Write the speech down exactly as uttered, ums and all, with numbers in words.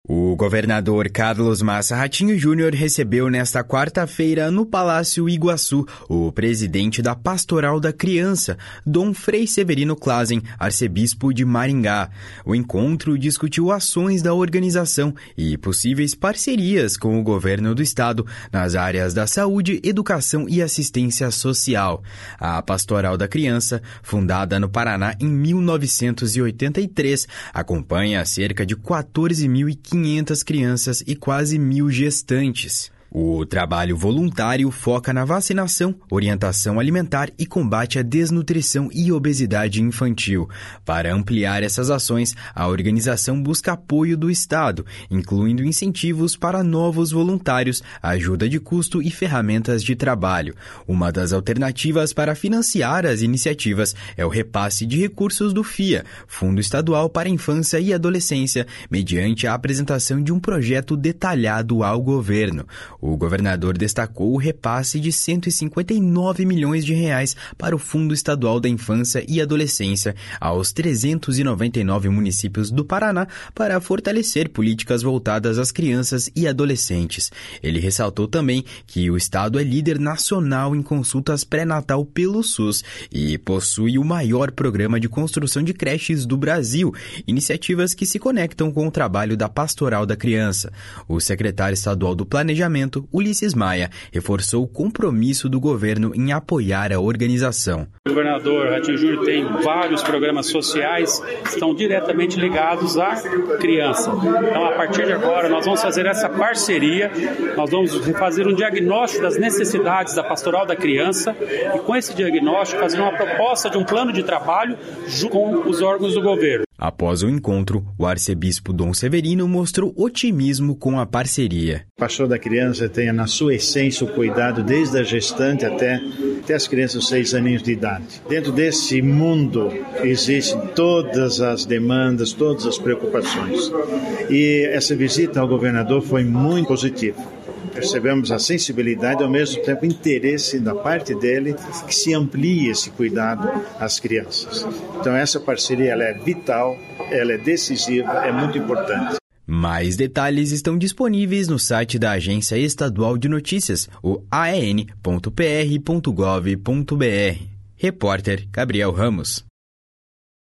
O governador Carlos Massa Ratinho Júnior recebeu nesta quarta-feira no Palácio Iguaçu o presidente da Pastoral da Criança, Dom Frei Severino Clasen, arcebispo de Maringá. O encontro discutiu ações da organização e possíveis parcerias com o governo do estado nas áreas da saúde, educação e assistência social. A Pastoral da Criança, fundada no Paraná em mil novecentos e oitenta e três, acompanha cerca de quatorze mil e quinhentas crianças e quase mil gestantes. O trabalho voluntário foca na vacinação, orientação alimentar e combate à desnutrição e obesidade infantil. Para ampliar essas ações, a organização busca apoio do Estado, incluindo incentivos para novos voluntários, ajuda de custo e ferramentas de trabalho. Uma das alternativas para financiar as iniciativas é o repasse de recursos do F I A, Fundo Estadual para a Infância e Adolescência, mediante a apresentação de um projeto detalhado ao governo. O governador destacou o repasse de cento e cinquenta e nove milhões de reais para o Fundo Estadual da Infância e Adolescência aos trezentos e noventa e nove municípios do Paraná para fortalecer políticas voltadas às crianças e adolescentes. Ele ressaltou também que o estado é líder nacional em consultas pré-natal pelo SUS e possui o maior programa de construção de creches do Brasil, iniciativas que se conectam com o trabalho da Pastoral da Criança. O secretário estadual do Planejamento, Ulisses Maia, reforçou o compromisso do governo em apoiar a organização. O governador Ratinho Júnior tem vários programas sociais que estão diretamente ligados à criança. Então, a partir de agora, nós vamos fazer essa parceria, nós vamos fazer um diagnóstico das necessidades da Pastoral da Criança e, com esse diagnóstico, fazer uma proposta de um plano de trabalho junto com os órgãos do governo. Após o encontro, o arcebispo Dom Severino mostrou otimismo com a parceria. A Pastoral da Criança tem na sua essência o cuidado desde a gestante até, até as crianças de seis aninhos de idade. Dentro desse mundo existem todas as demandas, todas as preocupações. E essa visita ao governador foi muito positiva. Percebemos a sensibilidade e, ao mesmo tempo, interesse da parte dele que se amplie esse cuidado às crianças. Então, essa parceria ela é vital, ela é decisiva, é muito importante. Mais detalhes estão disponíveis no site da Agência Estadual de Notícias, o a e n ponto p r ponto gov ponto b r. Repórter Gabriel Ramos.